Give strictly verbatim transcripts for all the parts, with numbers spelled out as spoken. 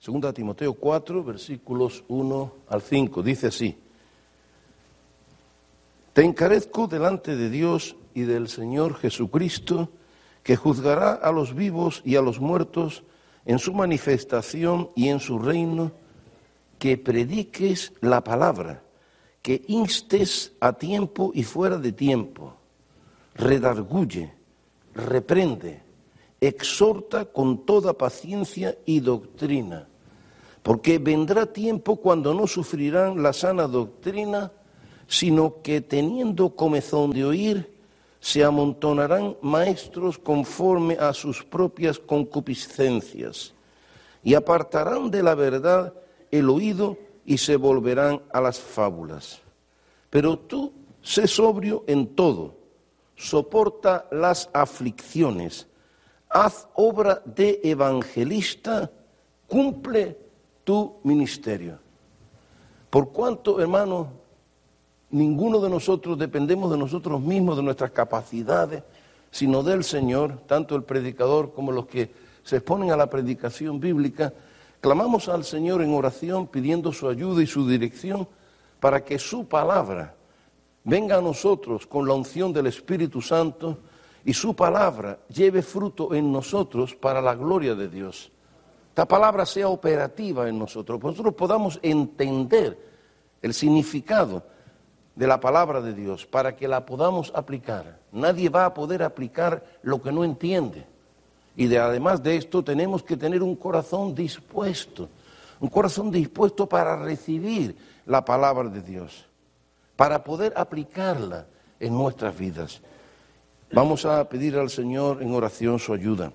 Segunda Timoteo cuatro, versículos uno al cinco, dice así: Te encarezco delante de Dios y del Señor Jesucristo, que juzgará a los vivos y a los muertos en su manifestación y en su reino, que prediques la palabra, que instes a tiempo y fuera de tiempo, redarguye, reprende, exhorta con toda paciencia y doctrina, porque vendrá tiempo cuando no sufrirán la sana doctrina, sino que teniendo comezón de oír, se amontonarán maestros conforme a sus propias concupiscencias, y apartarán de la verdad el oído y se volverán a las fábulas. Pero tú sé sobrio en todo, soporta las aflicciones, haz obra de evangelista, cumple tu ministerio. Por cuanto, hermano, ninguno de nosotros dependemos de nosotros mismos, de nuestras capacidades, sino del Señor, tanto el predicador como los que se exponen a la predicación bíblica, clamamos al Señor en oración pidiendo su ayuda y su dirección para que su palabra venga a nosotros con la unción del Espíritu Santo y su palabra lleve fruto en nosotros para la gloria de Dios. Esta palabra sea operativa en nosotros, que nosotros podamos entender el significado de la palabra de Dios para que la podamos aplicar. Nadie va a poder aplicar lo que no entiende. Y de, además de esto tenemos que tener un corazón dispuesto, un corazón dispuesto para recibir la palabra de Dios, para poder aplicarla en nuestras vidas. Vamos a pedir al Señor en oración su ayuda.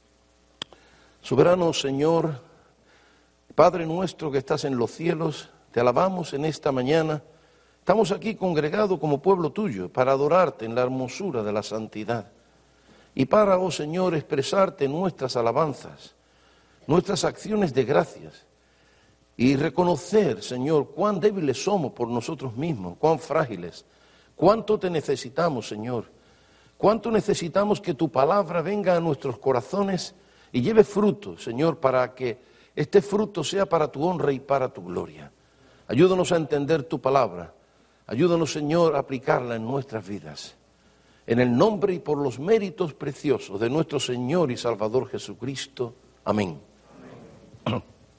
Soberano Señor, Padre nuestro que estás en los cielos, te alabamos en esta mañana. Estamos aquí congregados como pueblo tuyo para adorarte en la hermosura de la santidad. Y para, oh Señor, expresarte nuestras alabanzas, nuestras acciones de gracias y reconocer, Señor, cuán débiles somos por nosotros mismos, cuán frágiles, cuánto te necesitamos, Señor, cuánto necesitamos que tu palabra venga a nuestros corazones y lleve fruto, Señor, para que este fruto sea para tu honra y para tu gloria. Ayúdanos a entender tu palabra, ayúdanos, Señor, a aplicarla en nuestras vidas. En el nombre y por los méritos preciosos de nuestro Señor y Salvador Jesucristo. Amén. Amén.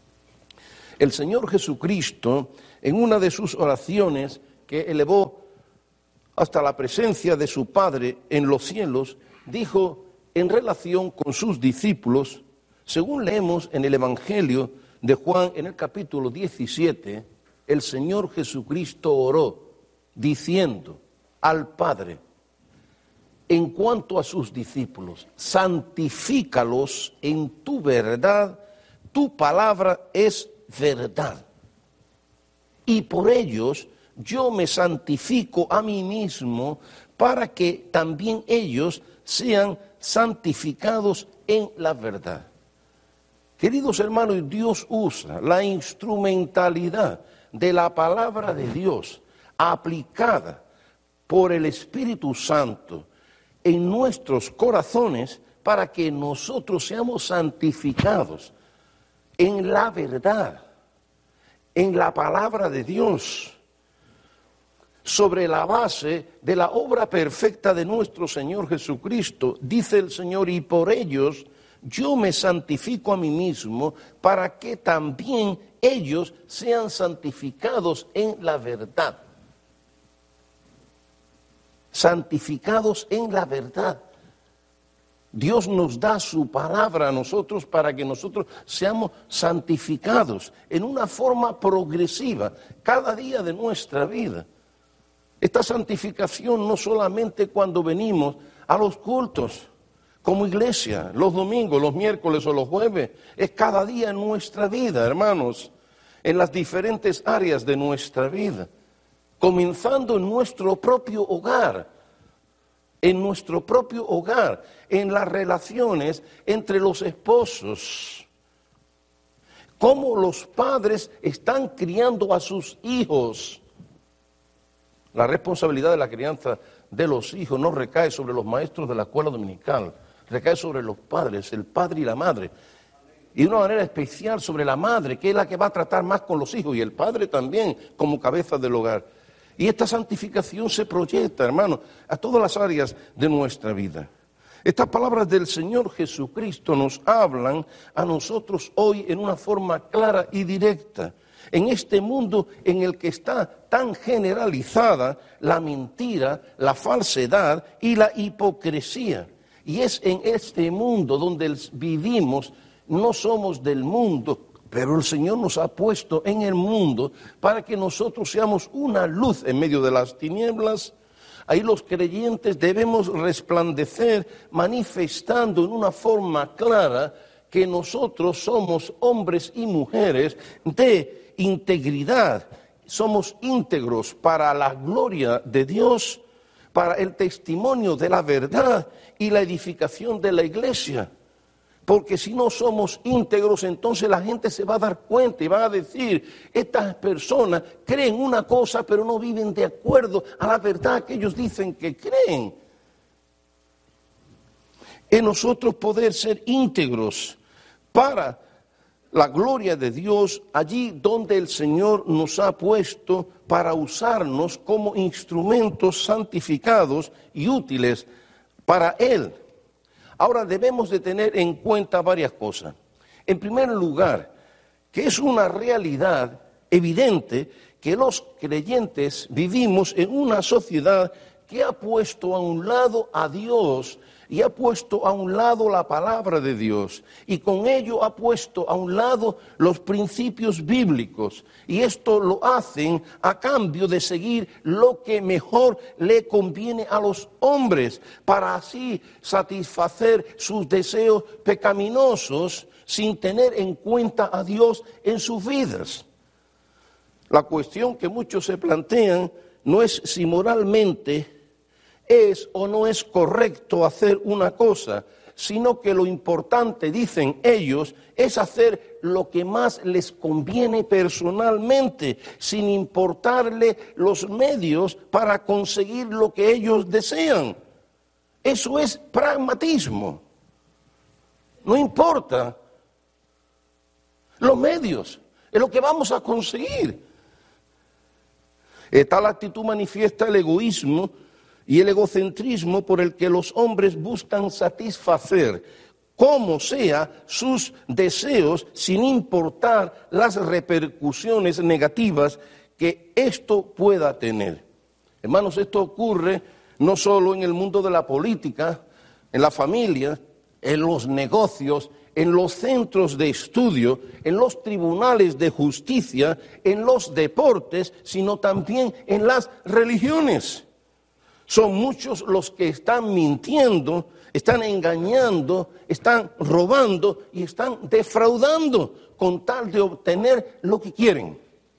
El Señor Jesucristo, en una de sus oraciones que elevó hasta la presencia de su Padre en los cielos, dijo en relación con sus discípulos, según leemos en el Evangelio de Juan en el capítulo diecisiete, el Señor Jesucristo oró diciendo al Padre, en cuanto a sus discípulos, santifícalos en tu verdad, tu palabra es verdad. Y por ellos yo me santifico a mí mismo para que también ellos sean santificados en la verdad. Queridos hermanos, Dios usa la instrumentalidad de la palabra de Dios aplicada por el Espíritu Santo en nuestros corazones para que nosotros seamos santificados en la verdad, en la palabra de Dios, sobre la base de la obra perfecta de nuestro Señor Jesucristo. Dice el Señor, y por ellos yo me santifico a mí mismo para que también ellos sean santificados en la verdad. Santificados en la verdad. Dios nos da su palabra a nosotros para que nosotros seamos santificados en una forma progresiva cada día de nuestra vida. Esta santificación no solamente cuando venimos a los cultos como iglesia, los domingos, los miércoles o los jueves, es cada día en nuestra vida, hermanos, en las diferentes áreas de nuestra vida. Comenzando en nuestro propio hogar, en nuestro propio hogar, en las relaciones entre los esposos. Cómo los padres están criando a sus hijos. La responsabilidad de la crianza de los hijos no recae sobre los maestros de la escuela dominical, recae sobre los padres, el padre y la madre. y de una manera especial sobre la madre, que es la que va a tratar más con los hijos, y el padre también como cabeza del hogar. Y esta santificación se proyecta, hermano, a todas las áreas de nuestra vida. Estas palabras del Señor Jesucristo nos hablan a nosotros hoy en una forma clara y directa. En este mundo en el que está tan generalizada la mentira, la falsedad y la hipocresía. Y es en este mundo donde vivimos, no somos del mundo, pero el Señor nos ha puesto en el mundo para que nosotros seamos una luz en medio de las tinieblas. Ahí los creyentes debemos resplandecer manifestando en una forma clara que nosotros somos hombres y mujeres de integridad, somos íntegros para la gloria de Dios, para el testimonio de la verdad y la edificación de la iglesia. Porque si no somos íntegros, entonces la gente se va a dar cuenta y va a decir, estas personas creen una cosa, pero no viven de acuerdo a la verdad que ellos dicen que creen. En nosotros poder ser íntegros para la gloria de Dios allí donde el Señor nos ha puesto para usarnos como instrumentos santificados y útiles para Él. Ahora debemos de tener en cuenta varias cosas. En primer lugar, que es una realidad evidente que los creyentes vivimos en una sociedad que ha puesto a un lado a Dios y ha puesto a un lado la palabra de Dios, y con ello ha puesto a un lado los principios bíblicos, y esto lo hacen a cambio de seguir lo que mejor le conviene a los hombres, para así satisfacer sus deseos pecaminosos sin tener en cuenta a Dios en sus vidas. La cuestión que muchos se plantean no es si moralmente es o no es correcto hacer una cosa, sino que lo importante, dicen ellos, es hacer lo que más les conviene personalmente, sin importarle los medios para conseguir lo que ellos desean. Eso es pragmatismo. No importa los medios, es lo que vamos a conseguir. Tal actitud manifiesta el egoísmo y el egocentrismo por el que los hombres buscan satisfacer, como sea, sus deseos, sin importar las repercusiones negativas que esto pueda tener. Hermanos, esto ocurre no solo en el mundo de la política, en la familia, en los negocios, en los centros de estudio, en los tribunales de justicia, en los deportes, sino también en las religiones. Son muchos los que están mintiendo, están engañando, están robando y están defraudando con tal de obtener lo que quieren.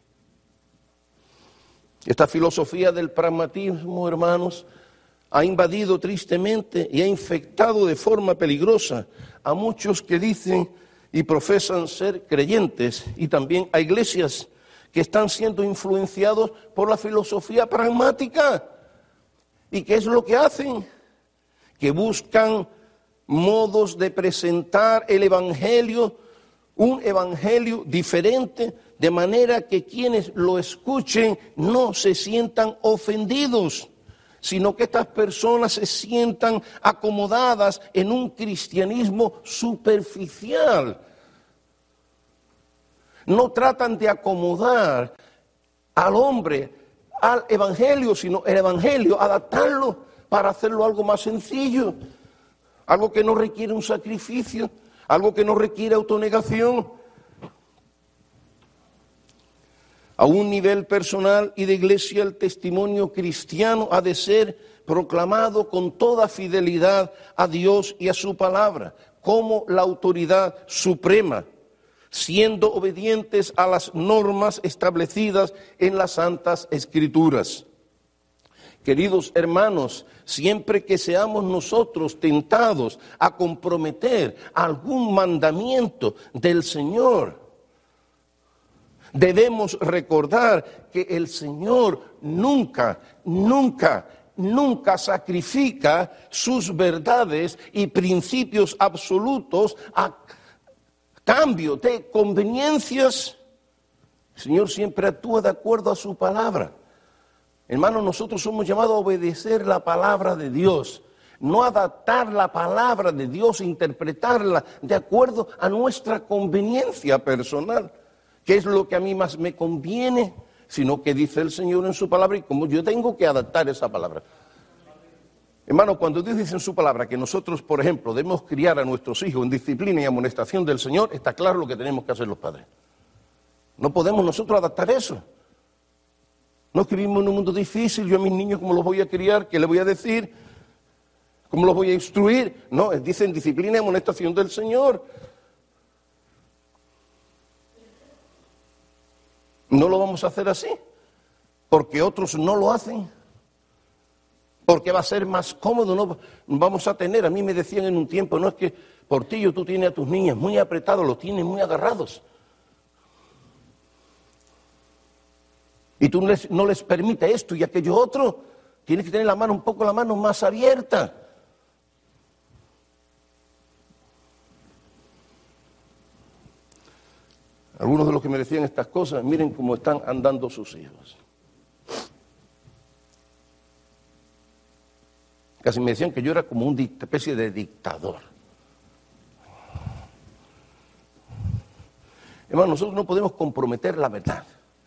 Esta filosofía del pragmatismo, hermanos, ha invadido tristemente y ha infectado de forma peligrosa a muchos que dicen y profesan ser creyentes, y también a iglesias que están siendo influenciados por la filosofía pragmática. ¿Y qué es lo que hacen? Que buscan modos de presentar el evangelio, un evangelio diferente, de manera que quienes lo escuchen no se sientan ofendidos, sino que estas personas se sientan acomodadas en un cristianismo superficial. No tratan de acomodar al hombre al evangelio, sino el evangelio, adaptarlo para hacerlo algo más sencillo, algo que no requiere un sacrificio, algo que no requiere autonegación. A un nivel personal y de iglesia, el testimonio cristiano ha de ser proclamado con toda fidelidad a Dios y a su palabra, como la autoridad suprema, siendo obedientes a las normas establecidas en las Santas Escrituras. Queridos hermanos, siempre que seamos nosotros tentados a comprometer algún mandamiento del Señor, debemos recordar que el Señor nunca, nunca, nunca sacrifica sus verdades y principios absolutos a cambio de conveniencias, el Señor siempre actúa de acuerdo a su palabra. Hermanos, nosotros somos llamados a obedecer la palabra de Dios, no adaptar la palabra de Dios, interpretarla de acuerdo a nuestra conveniencia personal, que es lo que a mí más me conviene, sino que dice el Señor en su palabra y como yo tengo que adaptar esa palabra. Hermano, cuando Dios dice en su palabra que nosotros, por ejemplo, debemos criar a nuestros hijos en disciplina y amonestación del Señor, está claro lo que tenemos que hacer los padres. No podemos nosotros adaptar eso. No es que vivimos en un mundo difícil, yo a mis niños cómo los voy a criar, qué les voy a decir, cómo los voy a instruir. No, dicen disciplina y amonestación del Señor. No lo vamos a hacer así, porque otros no lo hacen. Porque va a ser más cómodo, no vamos a tener, a mí me decían en un tiempo, no es que Portillo tú tienes a tus niñas muy apretados, los tienes muy agarrados. Y tú no les, no les permites esto y aquello otro, tienes que tener la mano un poco la mano más abierta. Algunos de los que me decían estas cosas, miren cómo están andando sus hijos. Casi me decían que yo era como una especie de dictador. Hermano, nosotros no podemos comprometer la verdad.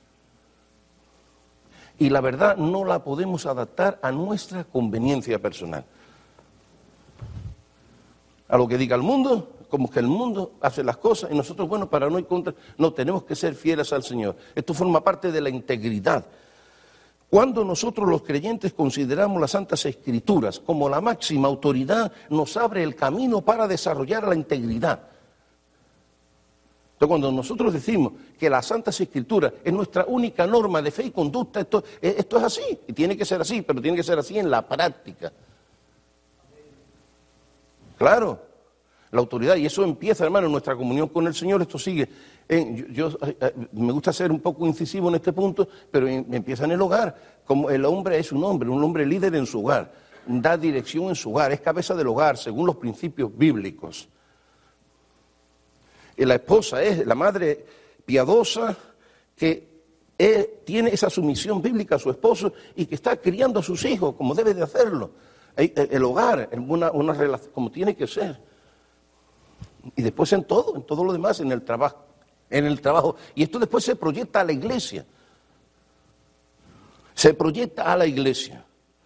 Y la verdad no la podemos adaptar a nuestra conveniencia personal. A lo que diga el mundo, como que el mundo hace las cosas y nosotros, bueno, para no ir contra, no, tenemos que ser fieles al Señor. Esto forma parte de la integridad. Cuando nosotros los creyentes consideramos las Santas Escrituras como la máxima autoridad, nos abre el camino para desarrollar la integridad. Entonces, cuando nosotros decimos que las Santas Escrituras es nuestra única norma de fe y conducta, esto, esto es así, y tiene que ser así, pero tiene que ser así en la práctica. Claro, la autoridad, y eso empieza, hermano, en nuestra comunión con el Señor, esto sigue. En, yo, yo me gusta ser un poco incisivo en este punto, pero en, empieza en el hogar. Como el hombre es un hombre, un hombre líder en su hogar, da dirección en su hogar, es cabeza del hogar, según los principios bíblicos. Y la esposa es la madre piadosa que es, tiene esa sumisión bíblica a su esposo y que está criando a sus hijos como debe de hacerlo. El, el hogar, una, una relación como tiene que ser. Y después en todo, en todo lo demás, en el trabajo. En el trabajo. Y esto después se proyecta a la iglesia. Se proyecta a la iglesia.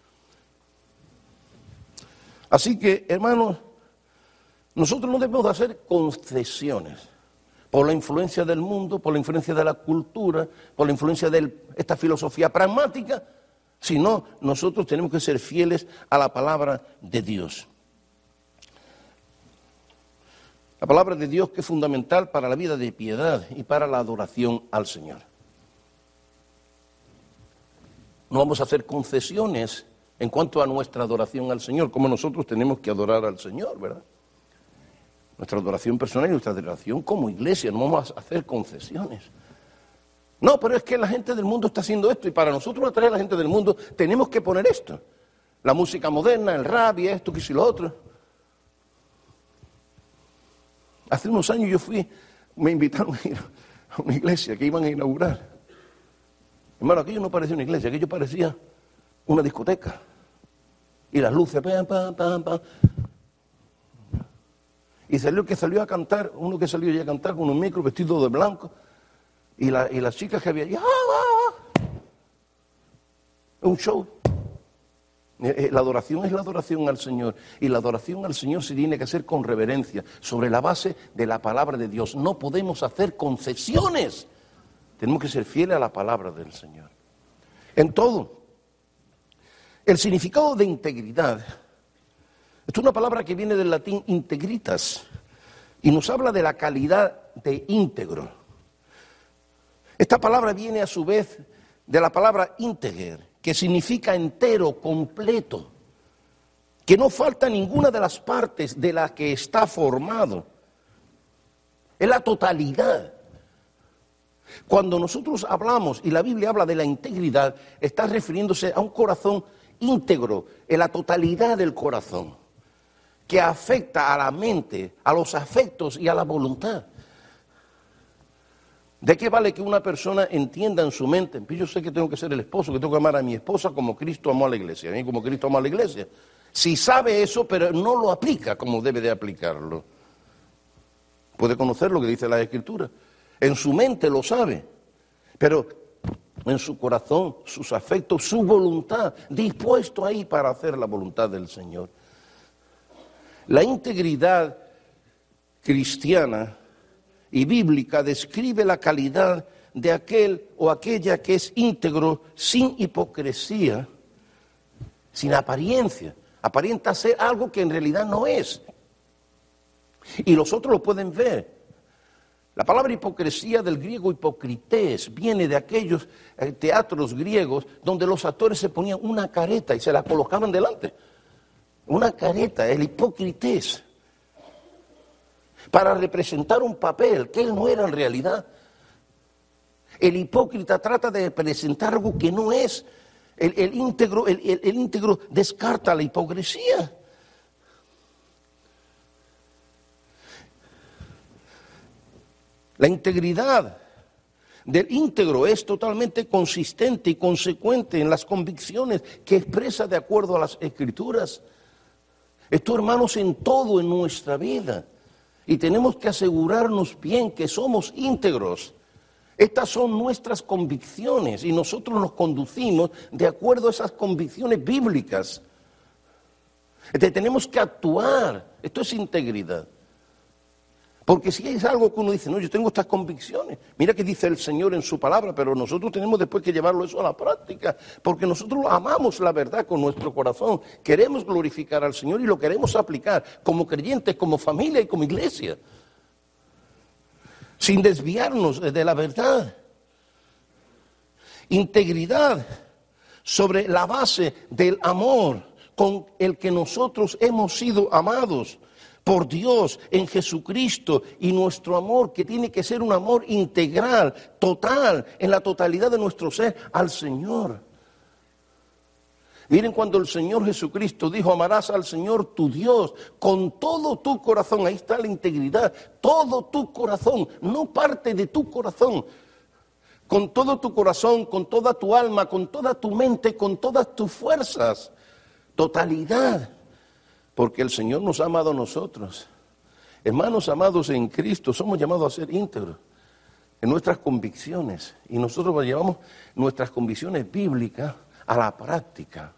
Así que, hermanos, nosotros no debemos hacer concesiones por la influencia del mundo, por la influencia de la cultura, por la influencia de esta filosofía pragmática, sino nosotros tenemos que ser fieles a la palabra de Dios. La palabra de Dios que es fundamental para la vida de piedad y para la adoración al Señor. No vamos a hacer concesiones en cuanto a nuestra adoración al Señor, como nosotros tenemos que adorar al Señor, ¿verdad? Nuestra adoración personal y nuestra adoración como iglesia, no vamos a hacer concesiones. No, pero es que la gente del mundo está haciendo esto y para nosotros atraer a la gente del mundo tenemos que poner esto. La música moderna, el rap y esto, que si lo otro. Hace unos años yo fui, me invitaron a ir a una iglesia que iban a inaugurar. Hermano, aquello no parecía una iglesia, aquello parecía una discoteca. Y las luces, pam, pam, pam, pam. Y salió que salió a cantar, uno que salió ya a cantar con un micro vestido de blanco. Y, la, y las chicas que había allí, ¡ah, ah, ah! Un show. La adoración es la adoración al Señor y la adoración al Señor se tiene que hacer con reverencia, sobre la base de la palabra de Dios. No podemos hacer concesiones, tenemos que ser fieles a la palabra del Señor. En todo, el significado de integridad, esto es una palabra que viene del latín integritas y nos habla de la calidad de íntegro. Esta palabra viene a su vez de la palabra integer, que significa entero, completo, que no falta ninguna de las partes de las que está formado. Es la totalidad. Cuando nosotros hablamos, y la Biblia habla de la integridad, está refiriéndose a un corazón íntegro, en la totalidad del corazón, que afecta a la mente, a los afectos y a la voluntad. ¿De qué vale que una persona entienda en su mente? Yo sé que tengo que ser el esposo, que tengo que amar a mi esposa como Cristo amó a la iglesia, a mí como Cristo amó a la iglesia. Si sabe eso, pero no lo aplica como debe de aplicarlo. Puede conocer lo que dice la Escritura. En su mente lo sabe, pero en su corazón, sus afectos, su voluntad, dispuesto ahí para hacer la voluntad del Señor. La integridad cristiana y bíblica describe la calidad de aquel o aquella que es íntegro, sin hipocresía, sin apariencia. Aparenta ser algo que en realidad no es. Y los otros lo pueden ver. La palabra hipocresía del griego hipocrités viene de aquellos teatros griegos donde los actores se ponían una careta y se la colocaban delante. Una careta, el hipocrités. Para representar un papel que él no era en realidad. El hipócrita trata de presentar algo que no es. El, el, íntegro, el, el, el íntegro descarta la hipocresía. La integridad del íntegro es totalmente consistente y consecuente en las convicciones que expresa de acuerdo a las Escrituras. Esto, hermanos, en todo en nuestra vida. Y tenemos que asegurarnos bien que somos íntegros. Estas son nuestras convicciones y nosotros nos conducimos de acuerdo a esas convicciones bíblicas. Entonces, tenemos que actuar. Esto es integridad. Porque si es algo que uno dice, no, yo tengo estas convicciones, mira que dice el Señor en su palabra, pero nosotros tenemos después que llevarlo eso a la práctica, porque nosotros amamos la verdad con nuestro corazón, queremos glorificar al Señor y lo queremos aplicar como creyentes, como familia y como iglesia, sin desviarnos de la verdad. Integridad sobre la base del amor con el que nosotros hemos sido amados por Dios en Jesucristo, y nuestro amor que tiene que ser un amor integral, total, en la totalidad de nuestro ser al Señor. Miren cuando el Señor Jesucristo dijo, amarás al Señor tu Dios con todo tu corazón, ahí está la integridad, todo tu corazón, no parte de tu corazón, con todo tu corazón, con toda tu alma, con toda tu mente, con todas tus fuerzas, totalidad. Porque el Señor nos ha amado a nosotros. Hermanos amados en Cristo, somos llamados a ser íntegros en nuestras convicciones. Y nosotros llevamos nuestras convicciones bíblicas a la práctica.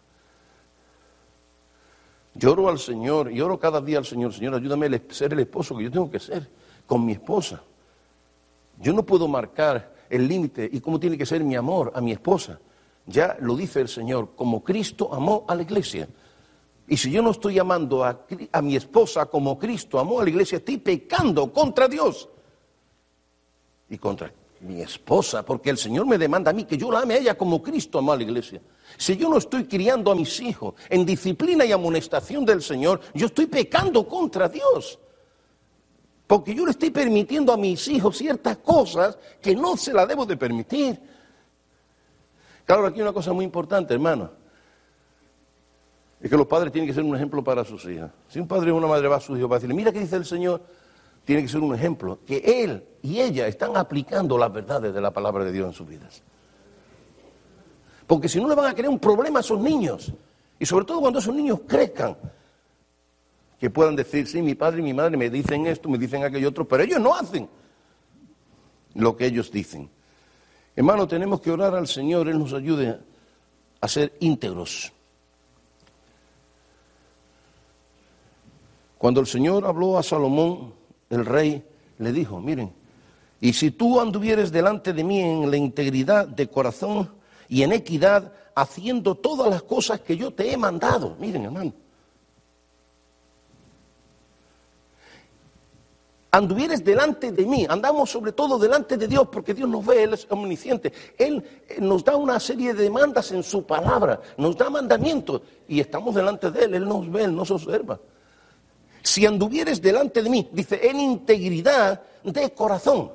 Lloro al Señor, lloro cada día al Señor. Señor, ayúdame a ser el esposo que yo tengo que ser con mi esposa. Yo no puedo marcar el límite y cómo tiene que ser mi amor a mi esposa. Ya lo dice el Señor, como Cristo amó a la iglesia. Y si yo no estoy amando a, a mi esposa como Cristo amó a la iglesia, estoy pecando contra Dios y contra mi esposa, porque el Señor me demanda a mí que yo la ame a ella como Cristo amó a la iglesia. Si yo no estoy criando a mis hijos en disciplina y amonestación del Señor, yo estoy pecando contra Dios. Porque yo le estoy permitiendo a mis hijos ciertas cosas que no se las debo de permitir. Claro, aquí hay una cosa muy importante, hermano. Es que los padres tienen que ser un ejemplo para sus hijas. Si un padre o una madre va a sus hijos para decirle, mira qué dice el Señor, tiene que ser un ejemplo, que él y ella están aplicando las verdades de la palabra de Dios en sus vidas. Porque si no le van a crear un problema a esos niños, y sobre todo cuando esos niños crezcan, que puedan decir, sí, mi padre y mi madre me dicen esto, me dicen aquello otro, pero ellos no hacen lo que ellos dicen. Hermano, tenemos que orar al Señor, Él nos ayude a ser íntegros. Cuando el Señor habló a Salomón, el rey, le dijo, miren, y si tú anduvieres delante de mí en la integridad de corazón y en equidad, haciendo todas las cosas que yo te he mandado, miren, hermano, anduvieres delante de mí, andamos sobre todo delante de Dios, porque Dios nos ve, Él es omnisciente, Él nos da una serie de demandas en su palabra, nos da mandamientos, y estamos delante de Él, Él nos ve, Él nos observa. Si anduvieres delante de mí, dice, en integridad de corazón.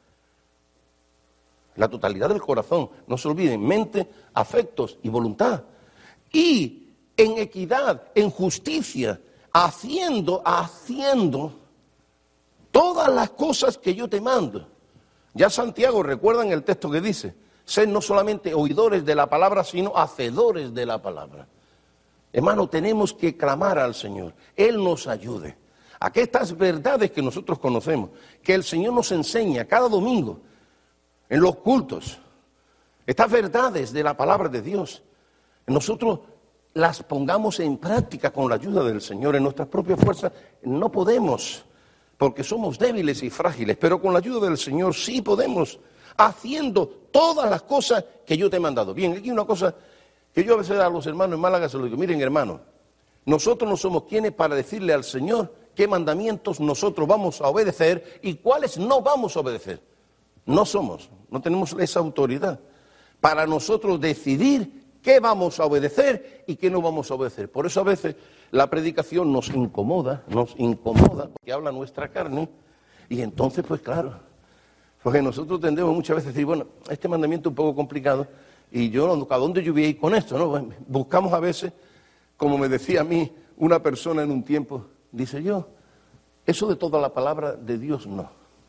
La totalidad del corazón, no se olviden, mente, afectos y voluntad. Y en equidad, en justicia, haciendo, haciendo todas las cosas que yo te mando. Ya Santiago, recuerdan el texto que dice, sed no solamente oidores de la palabra, sino hacedores de la palabra. Hermano, tenemos que clamar al Señor, Él nos ayude a que estas verdades que nosotros conocemos, que el Señor nos enseña cada domingo en los cultos, estas verdades de la palabra de Dios, nosotros las pongamos en práctica con la ayuda del Señor. En nuestras propias fuerzas no podemos, porque somos débiles y frágiles, pero con la ayuda del Señor sí podemos, haciendo todas las cosas que yo te he mandado. Bien, aquí una cosa que yo a veces a los hermanos en Málaga se lo digo, miren hermanos, nosotros no somos quienes para decirle al Señor qué mandamientos nosotros vamos a obedecer y cuáles no vamos a obedecer. No somos, no tenemos esa autoridad para nosotros decidir qué vamos a obedecer y qué no vamos a obedecer. Por eso a veces la predicación nos incomoda, nos incomoda, porque habla nuestra carne, y entonces pues claro, porque nosotros tendemos muchas veces a decir, bueno, este mandamiento es un poco complicado, y yo, ¿a dónde yo voy a ir con esto? ¿No? Buscamos a veces, como me decía a mí una persona en un tiempo, dice yo, eso de toda la palabra de Dios no.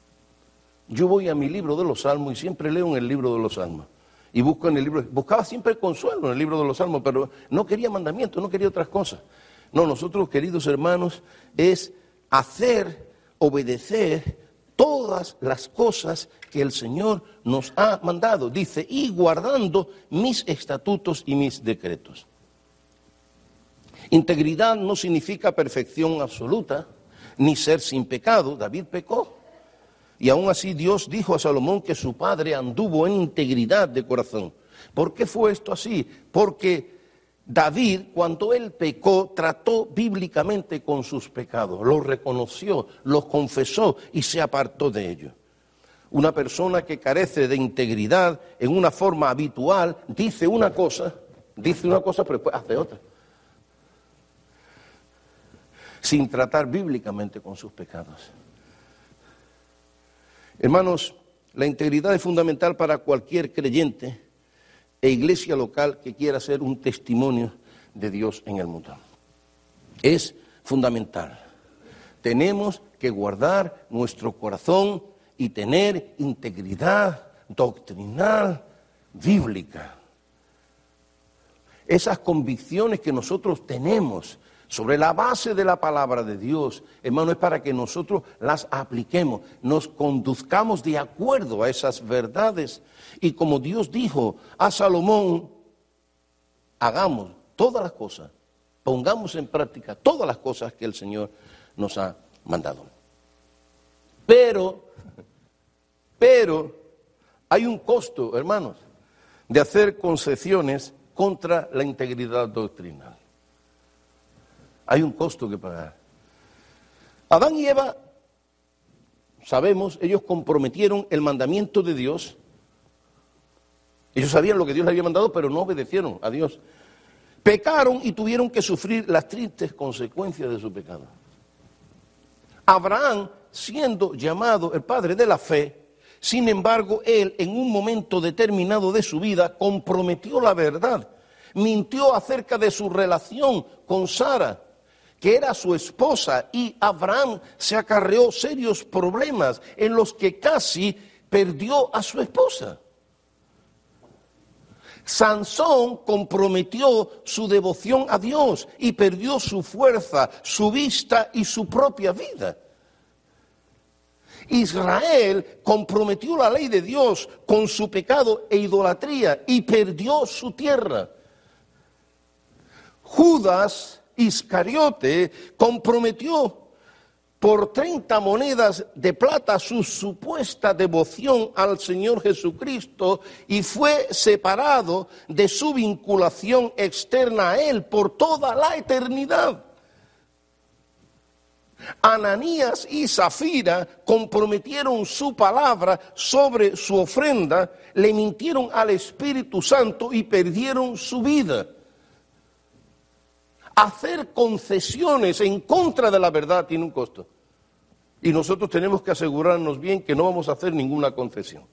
Yo voy a mi libro de los Salmos y siempre leo en el libro de los Salmos. Y busco en el libro, buscaba siempre consuelo en el libro de los Salmos, pero no quería mandamientos, no quería otras cosas. No, nosotros, queridos hermanos, es hacer, obedecer todas las cosas que el Señor nos ha mandado. Dice, y guardando mis estatutos y mis decretos. Integridad no significa perfección absoluta, ni ser sin pecado. David pecó. Y aún así Dios dijo a Salomón que su padre anduvo en integridad de corazón. ¿Por qué fue esto así? Porque David, cuando él pecó, trató bíblicamente con sus pecados, los reconoció, los confesó y se apartó de ellos. Una persona que carece de integridad en una forma habitual, dice una cosa, dice una cosa pero después hace otra. Sin tratar bíblicamente con sus pecados. Hermanos, la integridad es fundamental para cualquier creyente e iglesia local que quiera ser un testimonio de Dios en el mundo. Es fundamental. Tenemos que guardar nuestro corazón y tener integridad doctrinal, bíblica. Esas convicciones que nosotros tenemos sobre la base de la palabra de Dios, hermano, es para que nosotros las apliquemos, nos conduzcamos de acuerdo a esas verdades. Y como Dios dijo a Salomón, hagamos todas las cosas, pongamos en práctica todas las cosas que el Señor nos ha mandado. Pero, pero, hay un costo, hermanos, de hacer concesiones contra la integridad doctrinal. Hay un costo que pagar. Adán y Eva, sabemos, ellos comprometieron el mandamiento de Dios. Ellos sabían lo que Dios les había mandado, pero no obedecieron a Dios. Pecaron y tuvieron que sufrir las tristes consecuencias de su pecado. Abraham, siendo llamado el padre de la fe, sin embargo, él en un momento determinado de su vida comprometió la verdad. Mintió acerca de su relación con Sara, que era su esposa, y Abraham se acarreó serios problemas en los que casi perdió a su esposa. Sansón comprometió su devoción a Dios y perdió su fuerza, su vista y su propia vida. Israel comprometió la ley de Dios con su pecado e idolatría y perdió su tierra. Judas Iscariote comprometió por treinta monedas de plata su supuesta devoción al Señor Jesucristo y fue separado de su vinculación externa a Él por toda la eternidad. Ananías y Zafira comprometieron su palabra sobre su ofrenda, le mintieron al Espíritu Santo y perdieron su vida. Hacer concesiones en contra de la verdad tiene un costo. Y nosotros tenemos que asegurarnos bien que no vamos a hacer ninguna concesión.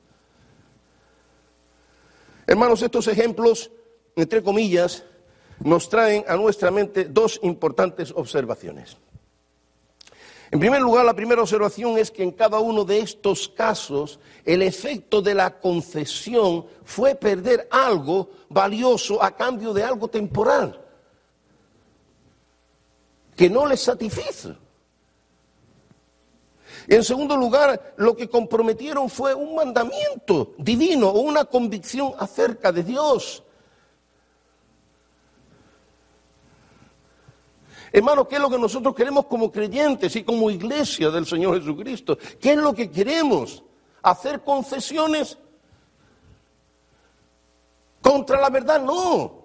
Hermanos, estos ejemplos, entre comillas, nos traen a nuestra mente dos importantes observaciones. En primer lugar, la primera observación es que en cada uno de estos casos el efecto de la concesión fue perder algo valioso a cambio de algo temporal que no les satisfizo. En segundo lugar, lo que comprometieron fue un mandamiento divino o una convicción acerca de Dios. Hermanos, ¿qué es lo que nosotros queremos como creyentes y como iglesia del Señor Jesucristo? ¿Qué es lo que queremos? ¿Hacer concesiones contra la verdad? No.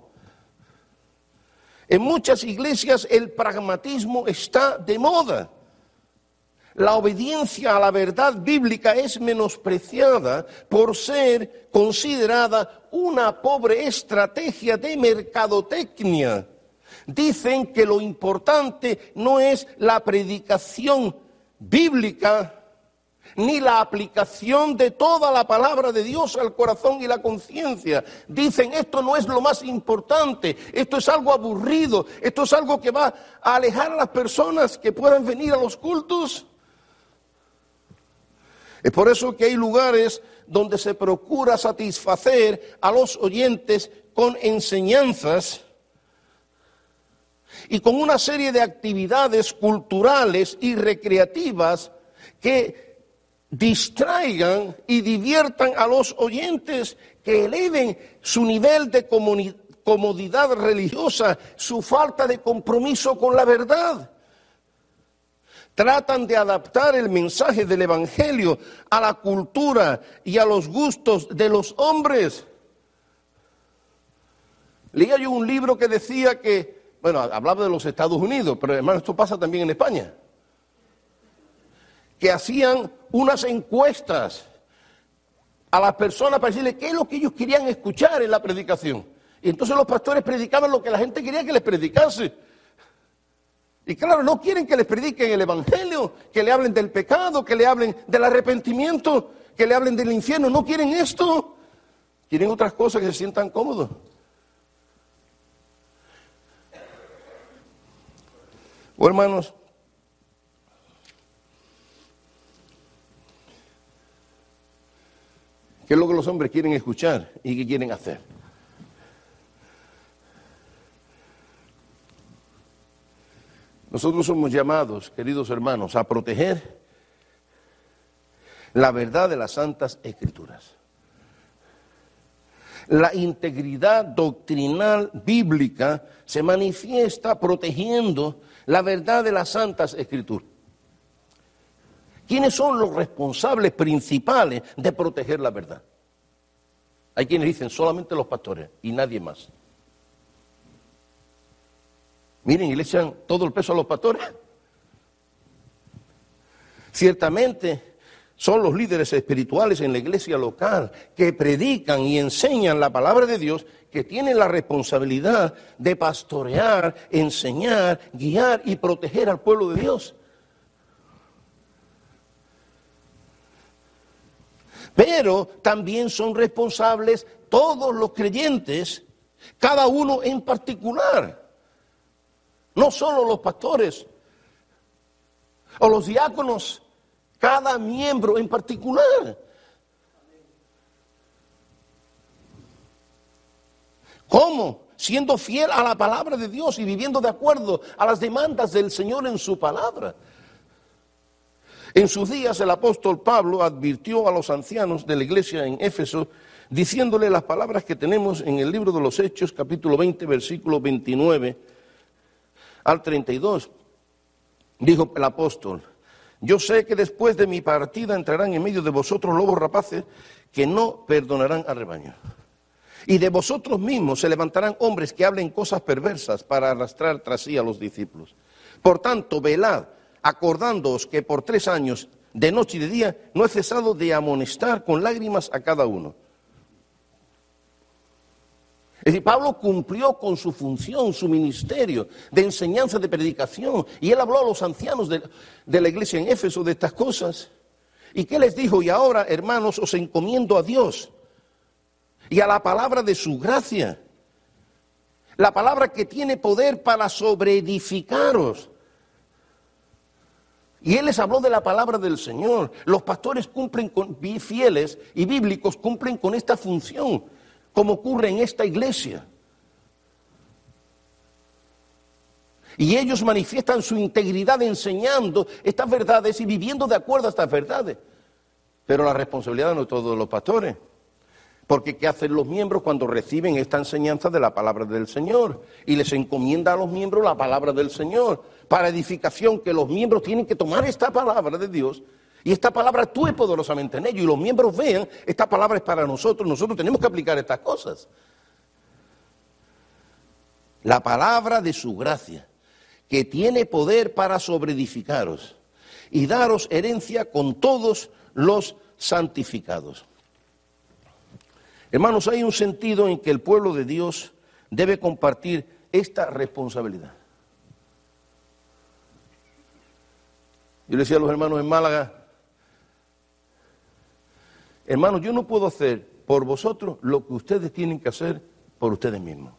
En muchas iglesias el pragmatismo está de moda. La obediencia a la verdad bíblica es menospreciada por ser considerada una pobre estrategia de mercadotecnia. Dicen que lo importante no es la predicación bíblica ni la aplicación de toda la palabra de Dios al corazón y la conciencia. Dicen, esto no es lo más importante, esto es algo aburrido, esto es algo que va a alejar a las personas que puedan venir a los cultos. Es por eso que hay lugares donde se procura satisfacer a los oyentes con enseñanzas y con una serie de actividades culturales y recreativas que distraigan y diviertan a los oyentes, que eleven su nivel de comodidad religiosa, su falta de compromiso con la verdad. Tratan de adaptar el mensaje del Evangelio a la cultura y a los gustos de los hombres. Leía yo un libro que decía que, bueno, hablaba de los Estados Unidos, pero hermano, esto pasa también en España, que hacían unas encuestas a las personas para decirles qué es lo que ellos querían escuchar en la predicación. Y entonces los pastores predicaban lo que la gente quería que les predicase. Y claro, no quieren que les prediquen el Evangelio, que le hablen del pecado, que le hablen del arrepentimiento, que le hablen del infierno. No quieren esto. Quieren otras cosas que se sientan cómodos. Oh, hermanos, ¿qué es lo que los hombres quieren escuchar y qué quieren hacer? Nosotros somos llamados, queridos hermanos, a proteger la verdad de las Santas Escrituras. La integridad doctrinal bíblica se manifiesta protegiendo la verdad de las Santas Escrituras. ¿Quiénes son los responsables principales de proteger la verdad? Hay quienes dicen solamente los pastores y nadie más. Miren, y le echan todo el peso a los pastores. Ciertamente son los líderes espirituales en la iglesia local que predican y enseñan la palabra de Dios, que tienen la responsabilidad de pastorear, enseñar, guiar y proteger al pueblo de Dios. Pero también son responsables todos los creyentes, cada uno en particular. No solo los pastores o los diáconos, cada miembro en particular. ¿Cómo? Siendo fiel a la palabra de Dios y viviendo de acuerdo a las demandas del Señor en su palabra. En sus días el apóstol Pablo advirtió a los ancianos de la iglesia en Éfeso, diciéndole las palabras que tenemos en el libro de los Hechos, capítulo veinte, versículo veintinueve al treinta y dos. Dijo el apóstol: yo sé que después de mi partida entrarán en medio de vosotros lobos rapaces que no perdonarán al rebaño. Y de vosotros mismos se levantarán hombres que hablen cosas perversas para arrastrar tras sí a los discípulos. Por tanto, velad, acordándoos que por tres años, de noche y de día, no he cesado de amonestar con lágrimas a cada uno. Es decir, Pablo cumplió con su función, su ministerio de enseñanza, de predicación, y él habló a los ancianos de, de la iglesia en Éfeso de estas cosas. ¿Y qué les dijo? Y ahora, hermanos, os encomiendo a Dios y a la palabra de su gracia, la palabra que tiene poder para sobreedificaros. Y Él les habló de la palabra del Señor. Los pastores cumplen con, fieles y bíblicos cumplen con esta función, como ocurre en esta iglesia. Y ellos manifiestan su integridad enseñando estas verdades y viviendo de acuerdo a estas verdades. Pero la responsabilidad no es de todos los pastores. Porque ¿qué hacen los miembros cuando reciben esta enseñanza de la palabra del Señor? Y les encomienda a los miembros la palabra del Señor para edificación, que los miembros tienen que tomar esta palabra de Dios y esta palabra actúe poderosamente en ellos y los miembros vean, esta palabra es para nosotros, nosotros tenemos que aplicar estas cosas. La palabra de su gracia, que tiene poder para sobreedificaros y daros herencia con todos los santificados. Hermanos, hay un sentido en que el pueblo de Dios debe compartir esta responsabilidad. Yo le decía a los hermanos en Málaga, hermanos, yo no puedo hacer por vosotros lo que ustedes tienen que hacer por ustedes mismos.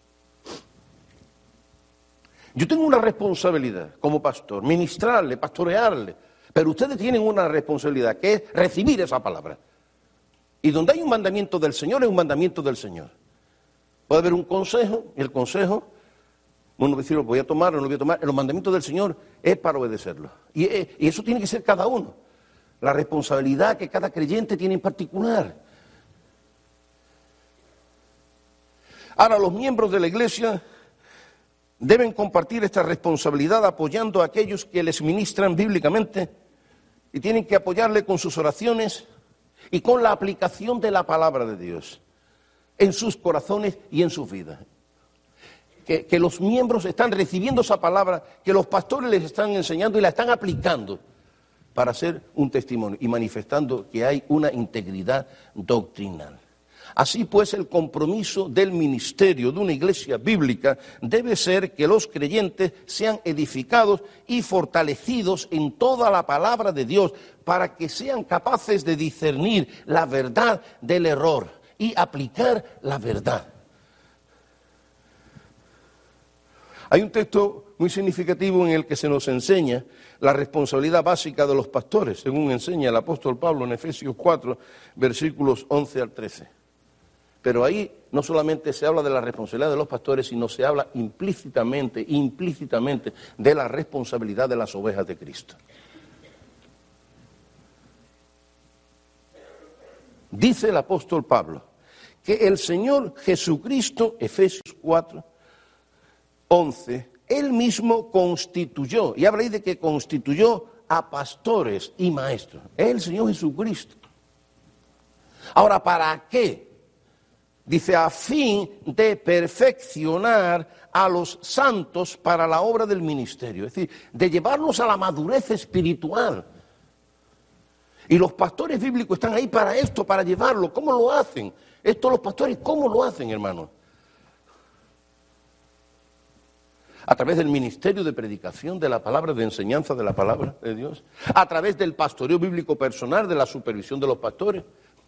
Yo tengo una responsabilidad como pastor, ministrarle, pastorearle, pero ustedes tienen una responsabilidad que es recibir esa palabra. Y donde hay un mandamiento del Señor, es un mandamiento del Señor. Puede haber un consejo, y el consejo, uno decir, lo voy a tomar o no lo voy a tomar, los mandamientos del Señor es para obedecerlo. Y, y eso tiene que ser cada uno. La responsabilidad que cada creyente tiene en particular. Ahora, los miembros de la iglesia deben compartir esta responsabilidad apoyando a aquellos que les ministran bíblicamente y tienen que apoyarle con sus oraciones y con la aplicación de la palabra de Dios en sus corazones y en sus vidas. Que, que los miembros están recibiendo esa palabra, que los pastores les están enseñando y la están aplicando para hacer un testimonio y manifestando que hay una integridad doctrinal. Así pues, el compromiso del ministerio de una iglesia bíblica debe ser que los creyentes sean edificados y fortalecidos en toda la palabra de Dios para que sean capaces de discernir la verdad del error y aplicar la verdad. Hay un texto muy significativo en el que se nos enseña la responsabilidad básica de los pastores, según enseña el apóstol Pablo en Efesios cuatro, versículos once al trece. Pero ahí no solamente se habla de la responsabilidad de los pastores, sino se habla implícitamente, implícitamente de la responsabilidad de las ovejas de Cristo. Dice el apóstol Pablo que el Señor Jesucristo, Efesios cuatro, once, Él mismo constituyó, y habla ahí de que constituyó a pastores y maestros. Es el Señor Jesucristo. Ahora, ¿para qué? Dice, a fin de perfeccionar a los santos para la obra del ministerio. Es decir, de llevarlos a la madurez espiritual. Y los pastores bíblicos están ahí para esto, para llevarlo. ¿Cómo lo hacen? Estos los pastores, ¿cómo lo hacen, hermanos? A través del ministerio de predicación de la palabra, de enseñanza de la palabra de Dios. A través del pastoreo bíblico personal, de la supervisión de los pastores.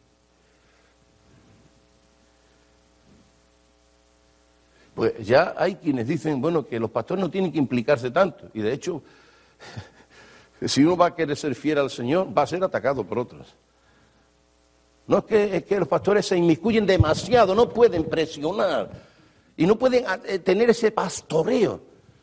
Pues ya hay quienes dicen, bueno, que los pastores no tienen que implicarse tanto. Y de hecho, si uno va a querer ser fiel al Señor, va a ser atacado por otros. No es que, es que los pastores se inmiscuyen demasiado, no pueden presionar. Y no pueden tener ese pastoreo.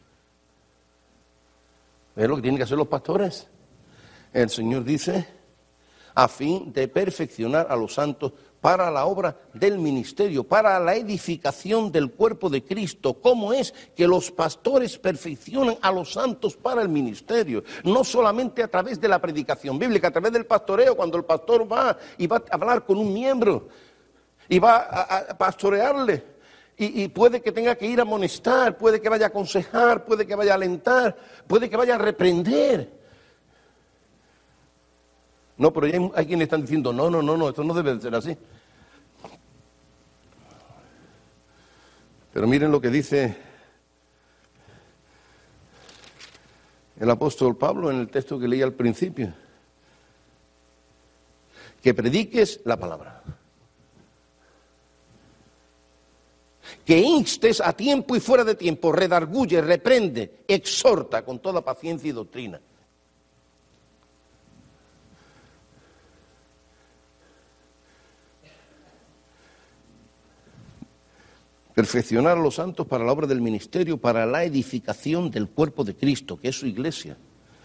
¿Ves lo que tienen que hacer los pastores? El Señor dice, a fin de perfeccionar a los santos para la obra del ministerio, para la edificación del cuerpo de Cristo. ¿Cómo es que los pastores perfeccionan a los santos para el ministerio? No solamente a través de la predicación bíblica, a través del pastoreo, cuando el pastor va y va a hablar con un miembro y va a, a pastorearle. Y, y puede que tenga que ir a amonestar, puede que vaya a aconsejar, puede que vaya a alentar, puede que vaya a reprender. No, pero hay, hay quienes están diciendo, no, no, no, no, esto no debe de ser así. Pero miren lo que dice el apóstol Pablo en el texto que leí al principio. Que prediques la palabra. Que instes a tiempo y fuera de tiempo, redarguye, reprende, exhorta con toda paciencia y doctrina. Perfeccionar a los santos para la obra del ministerio, para la edificación del cuerpo de Cristo, que es su iglesia.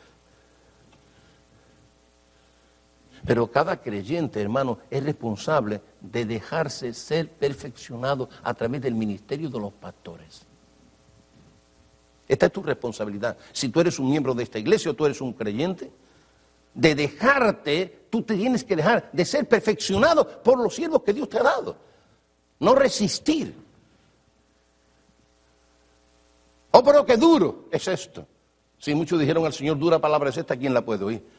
Pero cada creyente, hermano, es responsable de dejarse ser perfeccionado a través del ministerio de los pastores. Esta es tu responsabilidad. Si tú eres un miembro de esta iglesia o tú eres un creyente, de dejarte, tú te tienes que dejar de ser perfeccionado por los siervos que Dios te ha dado. No resistir. Oh, pero qué duro es esto. Si muchos dijeron al Señor, dura palabra es esta, ¿quién la puede oír?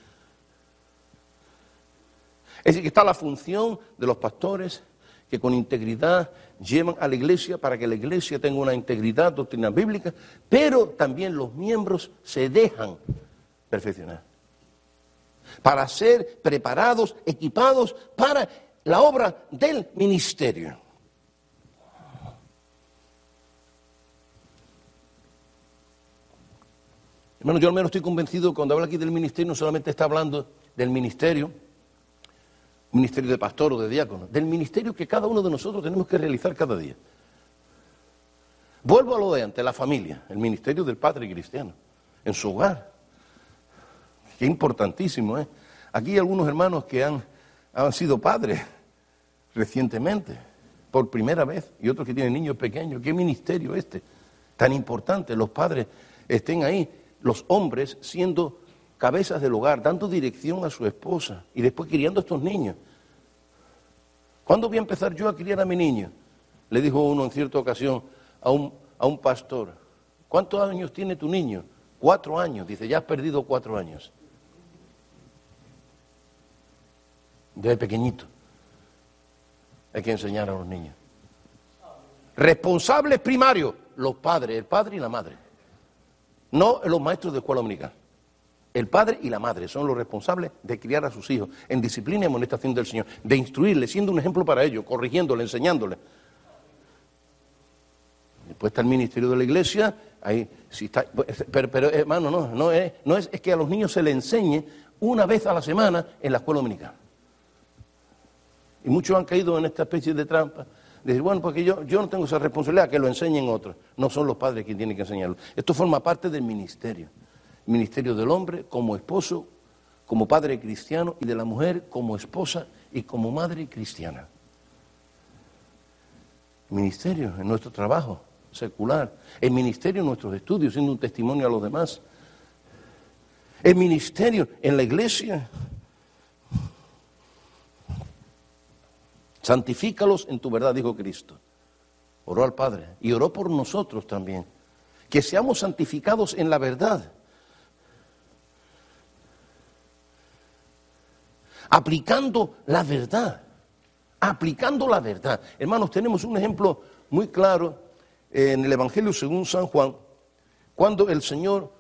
Es decir, que está la función de los pastores que con integridad llevan a la iglesia para que la iglesia tenga una integridad doctrinal bíblica, pero también los miembros se dejan perfeccionar para ser preparados, equipados para la obra del ministerio. Hermano, yo al menos estoy convencido cuando habla aquí del ministerio, no solamente está hablando del ministerio, ministerio de pastor o de diácono, del ministerio que cada uno de nosotros tenemos que realizar cada día. Vuelvo a lo de antes, la familia, el ministerio del padre cristiano, en su hogar. Qué importantísimo, ¿eh? Aquí hay algunos hermanos que han, han sido padres recientemente, por primera vez, y otros que tienen niños pequeños. ¿Qué ministerio este? Tan importante, los padres estén ahí, los hombres siendo cabezas del hogar, dando dirección a su esposa y después criando a estos niños. ¿Cuándo voy a empezar yo a criar a mi niño? Le dijo uno en cierta ocasión a un, a un pastor. ¿Cuántos años tiene tu niño? Cuatro años. Dice, ya has perdido cuatro años. Desde pequeñito hay que enseñar a los niños. Responsables primarios, los padres, el padre y la madre. No los maestros de escuela dominical. El padre y la madre son los responsables de criar a sus hijos en disciplina y amonestación del Señor, de instruirles, siendo un ejemplo para ellos, corrigiéndole, enseñándole. Después está el ministerio de la iglesia, ahí sí está, pero, pero hermano, no, no, es, no es, es que a los niños se les enseñe una vez a la semana en la escuela dominical. Y muchos han caído en esta especie de trampa, de decir, bueno, porque yo, yo no tengo esa responsabilidad, que lo enseñen otros. No son los padres quienes tienen que enseñarlo. Esto forma parte del ministerio. Ministerio del hombre como esposo, como padre cristiano, y de la mujer como esposa y como madre cristiana. Ministerio en nuestro trabajo secular, el ministerio en nuestros estudios, siendo un testimonio a los demás. El ministerio en la iglesia. Santifícalos en tu verdad, dijo Cristo. Oró al Padre y oró por nosotros también. Que seamos santificados en la verdad. Aplicando la verdad, aplicando la verdad. Hermanos, tenemos un ejemplo muy claro en el Evangelio según San Juan, cuando el Señor,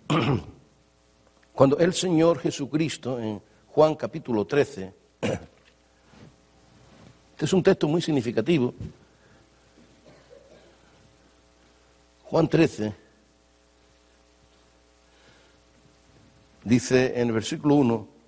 cuando el Señor Jesucristo, en Juan capítulo trece, este es un texto muy significativo, Juan trece, dice en el versículo uno,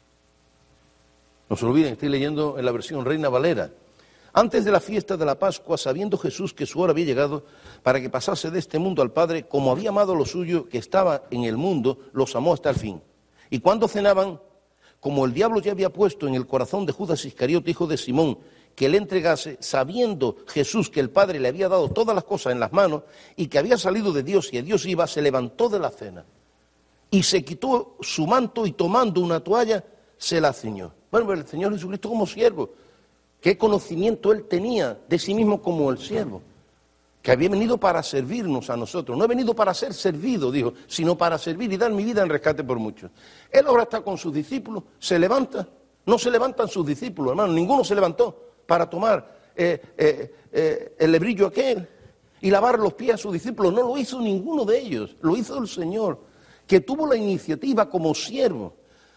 no se olviden, estoy leyendo en la versión Reina Valera. Antes de la fiesta de la Pascua, sabiendo Jesús que su hora había llegado para que pasase de este mundo al Padre, como había amado a lo suyo que estaba en el mundo, los amó hasta el fin. Y cuando cenaban, como el diablo ya había puesto en el corazón de Judas Iscariote, hijo de Simón, que le entregase, sabiendo Jesús que el Padre le había dado todas las cosas en las manos y que había salido de Dios y a Dios iba, se levantó de la cena y se quitó su manto y tomando una toalla se la ciñó. Bueno, pero el Señor Jesucristo como siervo, ¿qué conocimiento Él tenía de sí mismo como el siervo? Que había venido para servirnos a nosotros. No he venido para ser servido, dijo, sino para servir y dar mi vida en rescate por muchos. Él ahora está con sus discípulos, se levanta. No se levantan sus discípulos, hermano, ninguno se levantó para tomar eh, eh, eh, el lebrillo aquel y lavar los pies a sus discípulos. No lo hizo ninguno de ellos, lo hizo el Señor, que tuvo la iniciativa como siervo.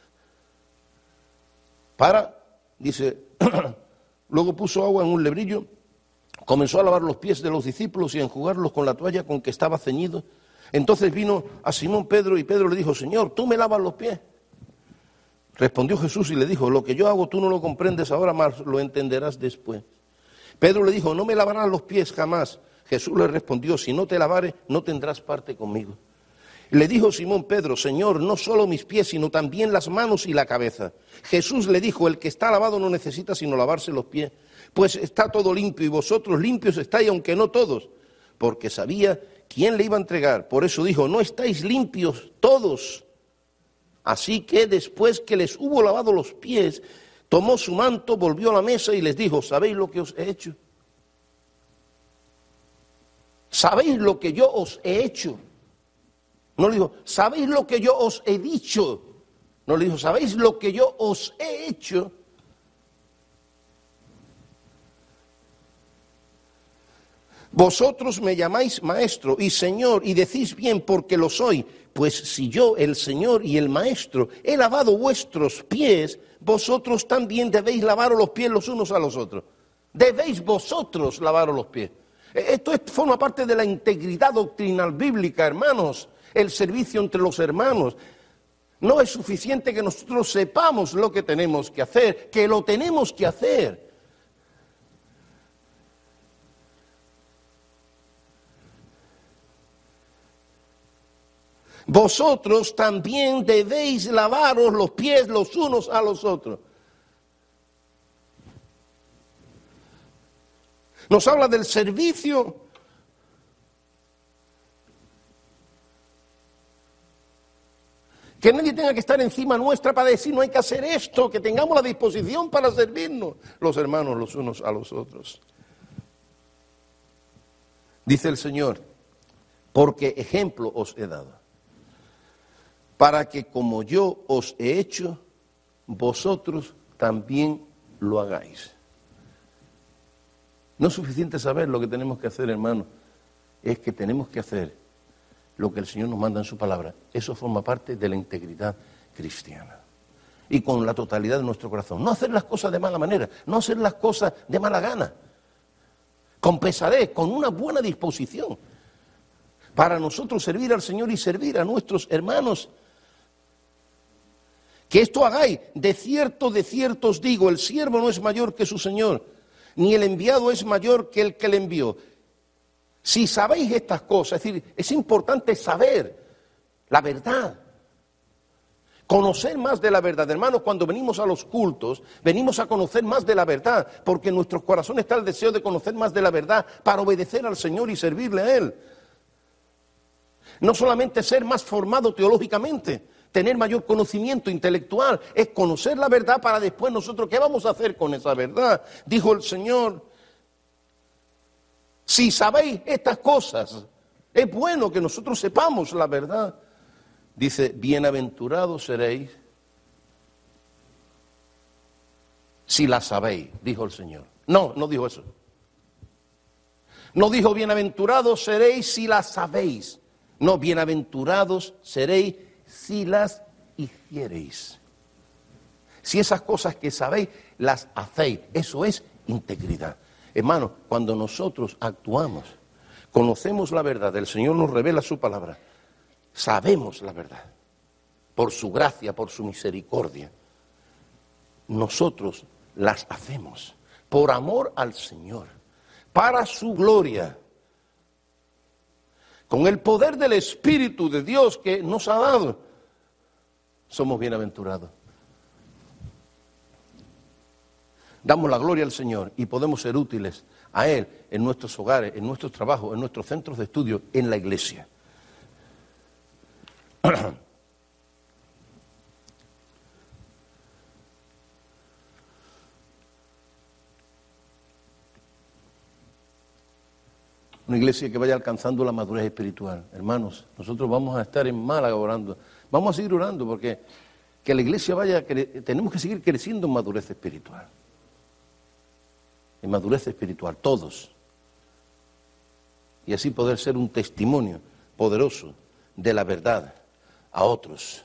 Para, dice, luego puso agua en un lebrillo, comenzó a lavar los pies de los discípulos y a enjugarlos con la toalla con que estaba ceñido. Entonces vino a Simón Pedro y Pedro le dijo, Señor, ¿tú me lavas los pies? Respondió Jesús y le dijo, lo que yo hago tú no lo comprendes ahora, mas lo entenderás después. Pedro le dijo, no me lavarás los pies jamás. Jesús le respondió, si no te lavares, no tendrás parte conmigo. Le dijo Simón Pedro, Señor, no solo mis pies, sino también las manos y la cabeza. Jesús le dijo, el que está lavado no necesita sino lavarse los pies, pues está todo limpio y vosotros limpios estáis, aunque no todos, porque sabía quién le iba a entregar. Por eso dijo, no estáis limpios todos. Así que después que les hubo lavado los pies, tomó su manto, volvió a la mesa y les dijo, ¿sabéis lo que os he hecho? ¿Sabéis lo que yo os he hecho? No le dijo, ¿sabéis lo que yo os he dicho? No le dijo, ¿sabéis lo que yo os he hecho? Vosotros me llamáis maestro y señor y decís bien porque lo soy, pues si yo, el Señor y el maestro, he lavado vuestros pies, vosotros también debéis lavaros los pies los unos a los otros. Debéis vosotros lavaros los pies. Esto es, forma parte de la integridad doctrinal bíblica, hermanos, el servicio entre los hermanos. No es suficiente que nosotros sepamos lo que tenemos que hacer, que lo tenemos que hacer. Vosotros también debéis lavaros los pies los unos a los otros. Nos habla del servicio. Que nadie tenga que estar encima nuestra para decir no hay que hacer esto, que tengamos la disposición para servirnos los hermanos los unos a los otros. Dice el Señor, porque ejemplo os he dado, para que como yo os he hecho, vosotros también lo hagáis. No es suficiente saber lo que tenemos que hacer, hermano, es que tenemos que hacer lo que el Señor nos manda en su palabra. Eso forma parte de la integridad cristiana. Y con la totalidad de nuestro corazón. No hacer las cosas de mala manera, no hacer las cosas de mala gana. Con pesadez, con una buena disposición. Para nosotros servir al Señor y servir a nuestros hermanos. Que esto hagáis, de cierto, de cierto os digo, el siervo no es mayor que su Señor, ni el enviado es mayor que el que le envió. Si sabéis estas cosas, es decir, es importante saber la verdad, conocer más de la verdad. Hermanos, cuando venimos a los cultos, venimos a conocer más de la verdad, porque en nuestros corazones está el deseo de conocer más de la verdad para obedecer al Señor y servirle a Él. No solamente ser más formado teológicamente, tener mayor conocimiento intelectual, es conocer la verdad para después nosotros, ¿qué vamos a hacer con esa verdad? Dijo el Señor, si sabéis estas cosas, es bueno que nosotros sepamos la verdad. Dice, bienaventurados seréis si la sabéis, dijo el Señor. No, no dijo eso. No dijo, bienaventurados seréis si la sabéis. No, bienaventurados seréis si las hiciereis. Si esas cosas que sabéis las hacéis, eso es integridad. Hermanos, cuando nosotros actuamos, conocemos la verdad, el Señor nos revela su palabra, sabemos la verdad, por su gracia, por su misericordia, nosotros las hacemos por amor al Señor, para su gloria, con el poder del Espíritu de Dios que nos ha dado, somos bienaventurados. Damos la gloria al Señor y podemos ser útiles a Él en nuestros hogares, en nuestros trabajos, en nuestros centros de estudio, en la iglesia. Una iglesia que vaya alcanzando la madurez espiritual. Hermanos, nosotros vamos a estar en Málaga orando. Vamos a seguir orando porque que la iglesia vaya, tenemos que seguir creciendo en madurez espiritual. En madurez espiritual, todos. Y así poder ser un testimonio poderoso de la verdad a otros.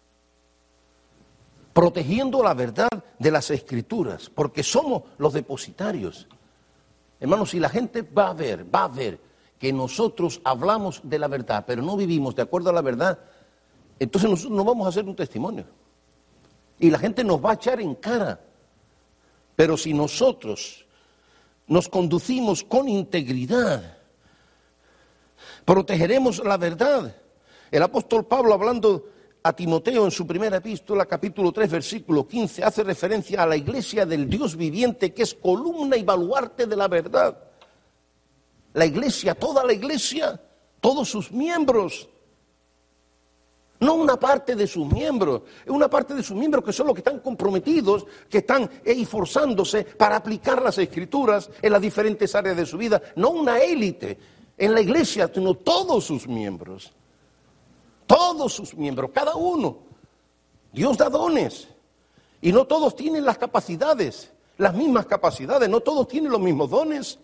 Protegiendo la verdad de las Escrituras, porque somos los depositarios. Hermanos, si la gente va a ver, va a ver que nosotros hablamos de la verdad, pero no vivimos de acuerdo a la verdad, entonces nosotros no vamos a hacer un testimonio. Y la gente nos va a echar en cara. Pero si nosotros nos conducimos con integridad, protegeremos la verdad. El apóstol Pablo, hablando a Timoteo en su primera epístola, capítulo tres, versículo quince, hace referencia a la iglesia del Dios viviente, que es columna y baluarte de la verdad. La iglesia, toda la iglesia, todos sus miembros. No una parte de sus miembros, es una parte de sus miembros que son los que están comprometidos, que están esforzándose para aplicar las Escrituras en las diferentes áreas de su vida. No una élite en la iglesia, sino todos sus miembros. Todos sus miembros, cada uno. Dios da dones. Y no todos tienen las capacidades, las mismas capacidades, no todos tienen los mismos dones.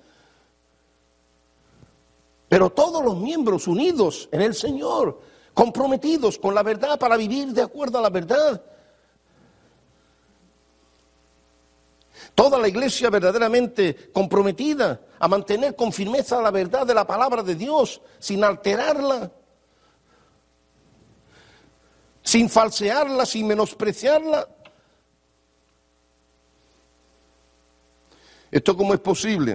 Pero todos los miembros unidos en el Señor, comprometidos con la verdad para vivir de acuerdo a la verdad. Toda la iglesia verdaderamente comprometida a mantener con firmeza la verdad de la palabra de Dios, sin alterarla, sin falsearla, sin menospreciarla. ¿Esto cómo es posible?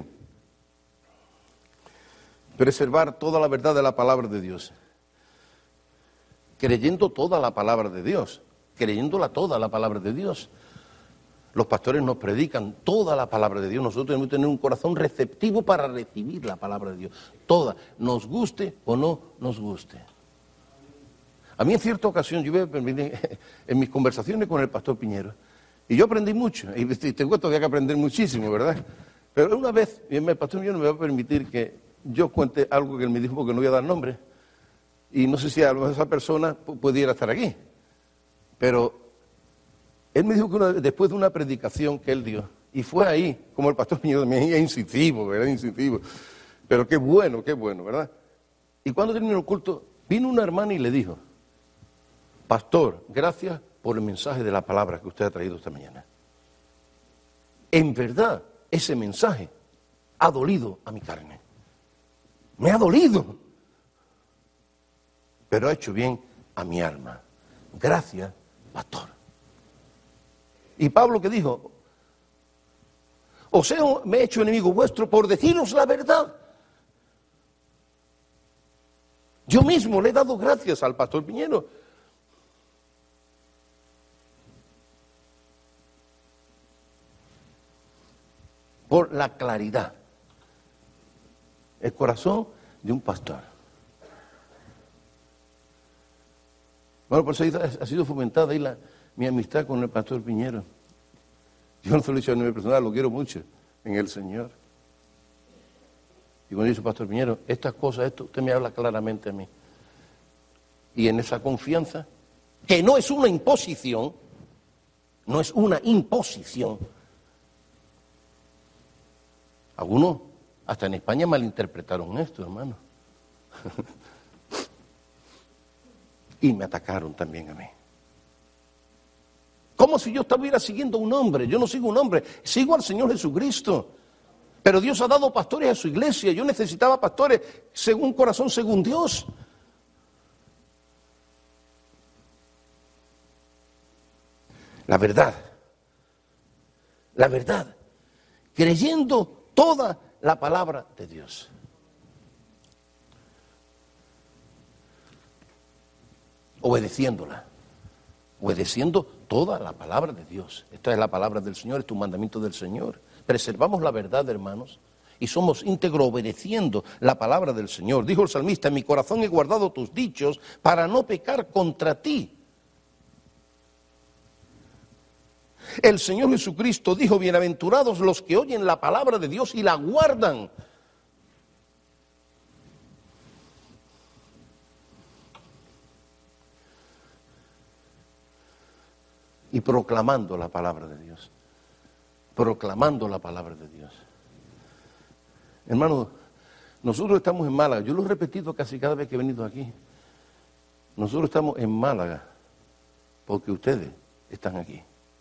Preservar toda la verdad de la palabra de Dios. Creyendo toda la palabra de Dios, creyéndola toda la palabra de Dios. Los pastores nos predican toda la palabra de Dios. Nosotros tenemos que tener un corazón receptivo para recibir la palabra de Dios. Toda, nos guste o no nos guste. A mí en cierta ocasión, yo voy a permitir, en mis conversaciones con el pastor Piñero, y yo aprendí mucho, y tengo todavía que aprender muchísimo, ¿verdad? Pero una vez, y el pastor Piñero me va a permitir que yo cuente algo que él me dijo, porque no voy a dar nombre. Y no sé si a lo mejor esa persona pudiera estar aquí. Pero él me dijo que una, después de una predicación que él dio, y fue ahí, como el pastor Piñero también, es incisivo, ¿verdad? Incisivo. Pero qué bueno, qué bueno, ¿verdad? Y cuando terminó el culto, vino una hermana y le dijo: pastor, gracias por el mensaje de la palabra que usted ha traído esta mañana. En verdad, ese mensaje ha dolido a mi carne. Me ha dolido. Pero ha hecho bien a mi alma. Gracias, pastor. Y Pablo, que dijo: o sea, me he hecho enemigo vuestro por deciros la verdad. Yo mismo le he dado gracias al pastor Piñero. Por la claridad. El corazón de un pastor. Bueno, por eso ha sido fomentada ahí la, mi amistad con el pastor Piñero. Yo no se lo he dicho a nivel personal, lo quiero mucho en el Señor. Y cuando dice pastor Piñero, estas cosas, esto, usted me habla claramente a mí. Y en esa confianza, que no es una imposición, no es una imposición. Algunos, hasta en España, malinterpretaron esto, hermano. Y me atacaron también a mí. Como si yo estuviera siguiendo a un hombre. Yo no sigo a un hombre, sigo al Señor Jesucristo. Pero Dios ha dado pastores a su iglesia. Yo necesitaba pastores según corazón, según Dios. La verdad. La verdad. Creyendo toda la palabra de Dios. Obedeciéndola. Obedeciendo toda la palabra de Dios. Esta es la palabra del Señor, es tu mandamiento del Señor. Preservamos la verdad, hermanos, y somos íntegros obedeciendo la palabra del Señor. Dijo el salmista: en mi corazón he guardado tus dichos para no pecar contra ti. El Señor Jesucristo dijo: bienaventurados los que oyen la palabra de Dios y la guardan. Y proclamando la palabra de Dios. Proclamando la palabra de Dios. Hermano, nosotros estamos en Málaga. Yo lo he repetido casi cada vez que he venido aquí. Nosotros estamos en Málaga porque ustedes están aquí.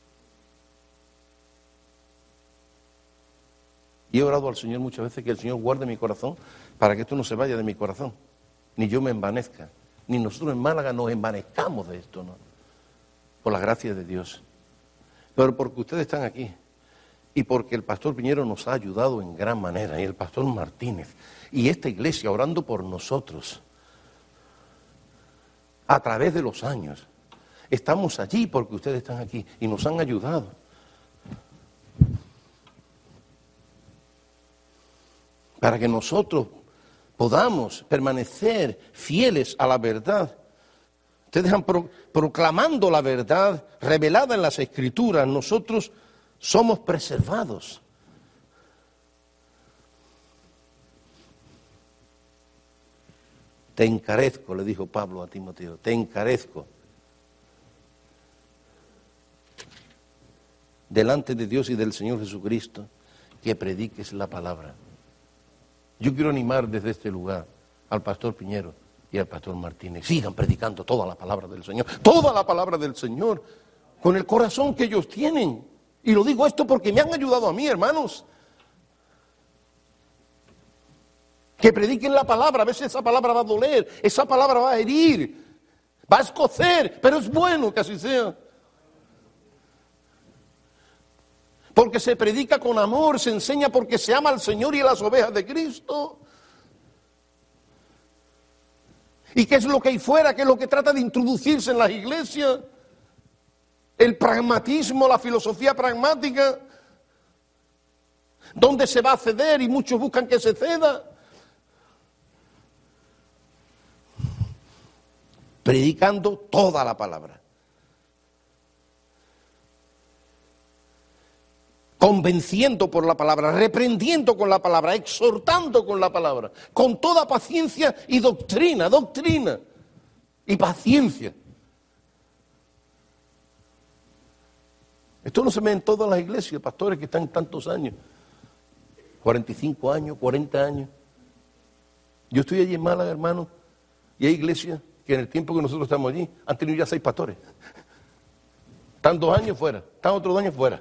Y he orado al Señor muchas veces que el Señor guarde mi corazón para que esto no se vaya de mi corazón. Ni yo me envanezca. Ni nosotros en Málaga nos envanezcamos de esto, ¿no? Por la gracia de Dios. Pero porque ustedes están aquí. y porque el pastor Piñero nos ha ayudado en gran manera, y el pastor Martínez, y esta iglesia orando por nosotros, a través de los años. Estamos allí porque ustedes están aquí y nos han ayudado. Para que nosotros podamos permanecer fieles a la verdad. Ustedes han pro, proclamando la verdad revelada en las Escrituras, nosotros somos preservados. Te encarezco, le dijo Pablo a Timoteo, te encarezco delante de Dios y del Señor Jesucristo que prediques la palabra. Yo quiero animar desde este lugar al pastor Piñero y al pastor Martínez. Sigan predicando toda la palabra del Señor, toda la palabra del Señor, con el corazón que ellos tienen. Y lo digo esto porque me han ayudado a mí, hermanos. Que prediquen la palabra, a veces esa palabra va a doler, esa palabra va a herir, va a escocer, pero es bueno que así sea. Porque se predica con amor, se enseña porque se ama al Señor y a las ovejas de Cristo. ¿Y qué es lo que hay fuera? ¿Qué es lo que trata de introducirse en las iglesias? El pragmatismo, la filosofía pragmática, donde se va a ceder y muchos buscan que se ceda. Predicando toda la palabra. Convenciendo por la palabra, reprendiendo con la palabra, exhortando con la palabra, con toda paciencia y doctrina, doctrina y paciencia. Esto no se ve en todas las iglesias, pastores que están tantos años, cuarenta y cinco años, cuarenta años. Yo estoy allí en Málaga, hermano, y hay iglesias que en el tiempo que nosotros estamos allí han tenido ya seis pastores. Están dos años fuera, están otros dos años fuera.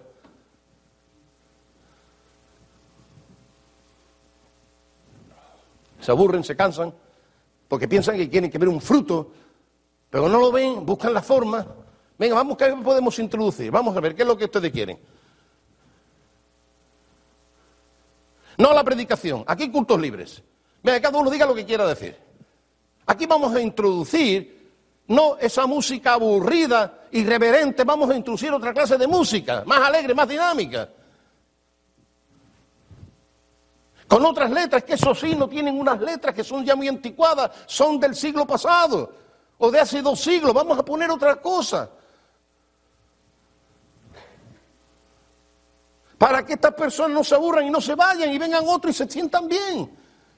Se aburren, se cansan, porque piensan que tienen que ver un fruto, pero no lo ven, buscan la forma. Venga, vamos a ver qué podemos introducir, vamos a ver qué es lo que ustedes quieren. No la predicación, aquí cultos libres. Venga, cada uno diga lo que quiera decir. Aquí vamos a introducir, no esa música aburrida, irreverente, vamos a introducir otra clase de música, más alegre, más dinámica. Con otras letras, que eso sí, no tienen unas letras que son ya muy anticuadas, son del siglo pasado, o de hace dos siglos, vamos a poner otra cosa. Para que estas personas no se aburran y no se vayan y vengan otros y se sientan bien.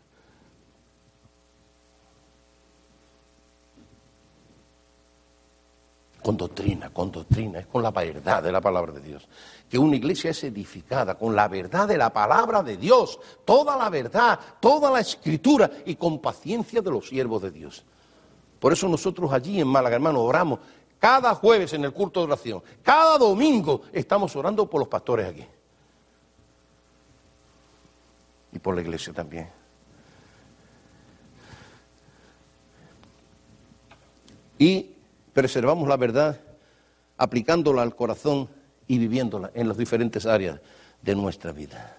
Con doctrina, con doctrina, es con la verdad de la palabra de Dios. Que una iglesia es edificada con la verdad de la palabra de Dios, toda la verdad, toda la escritura y con paciencia de los siervos de Dios. Por eso nosotros allí en Málaga, hermano, oramos cada jueves en el culto de oración, cada domingo estamos orando por los pastores aquí. Y por la iglesia también. Y preservamos la verdad aplicándola al corazón y viviéndola en las diferentes áreas de nuestra vida.